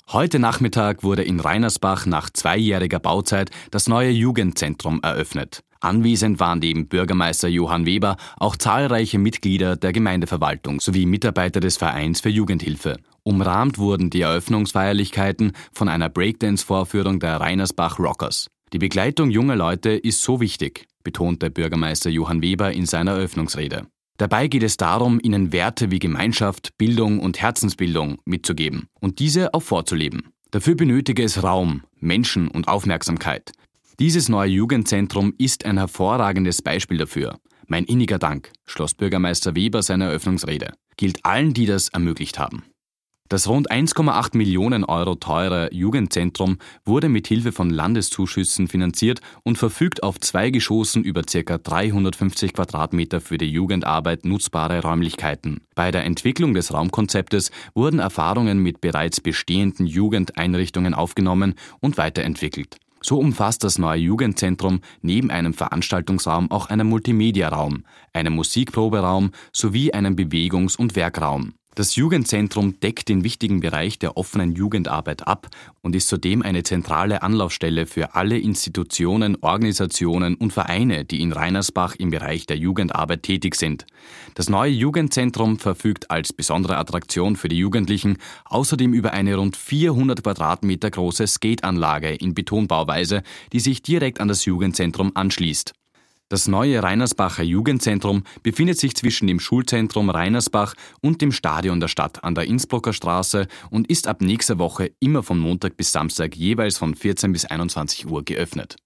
Heute Nachmittag wurde in Reinersbach nach 2-jähriger Bauzeit das neue Jugendzentrum eröffnet. Anwesend waren neben Bürgermeister Johann Weber auch zahlreiche Mitglieder der Gemeindeverwaltung sowie Mitarbeiter des Vereins für Jugendhilfe. Umrahmt wurden die Eröffnungsfeierlichkeiten von einer Breakdance-Vorführung der Reinersbach Rockers. Die Begleitung junger Leute ist so wichtig, betonte Bürgermeister Johann Weber in seiner Eröffnungsrede. Dabei geht es darum, ihnen Werte wie Gemeinschaft, Bildung und Herzensbildung mitzugeben und diese auch vorzuleben. Dafür benötige es Raum, Menschen und Aufmerksamkeit. Dieses neue Jugendzentrum ist ein hervorragendes Beispiel dafür. Mein inniger Dank, schloss Bürgermeister Weber seine Eröffnungsrede, gilt allen, die das ermöglicht haben. Das rund 1,8 Millionen Euro teure Jugendzentrum wurde mit Hilfe von Landeszuschüssen finanziert und verfügt auf 2 Geschossen über ca. 350 Quadratmeter für die Jugendarbeit nutzbare Räumlichkeiten. Bei der Entwicklung des Raumkonzeptes wurden Erfahrungen mit bereits bestehenden Jugendeinrichtungen aufgenommen und weiterentwickelt. So umfasst das neue Jugendzentrum neben einem Veranstaltungsraum auch einen Multimedia-Raum, einen Musikproberaum sowie einen Bewegungs- und Werkraum. Das Jugendzentrum deckt den wichtigen Bereich der offenen Jugendarbeit ab und ist zudem eine zentrale Anlaufstelle für alle Institutionen, Organisationen und Vereine, die in Reinersbach im Bereich der Jugendarbeit tätig sind. Das neue Jugendzentrum verfügt als besondere Attraktion für die Jugendlichen außerdem über eine rund 400 Quadratmeter große Skateanlage in Betonbauweise, die sich direkt an das Jugendzentrum anschließt. Das neue Reinersbacher Jugendzentrum befindet sich zwischen dem Schulzentrum Reinersbach und dem Stadion der Stadt an der Innsbrucker Straße und ist ab nächster Woche immer von Montag bis Samstag jeweils von 14 bis 21 Uhr geöffnet.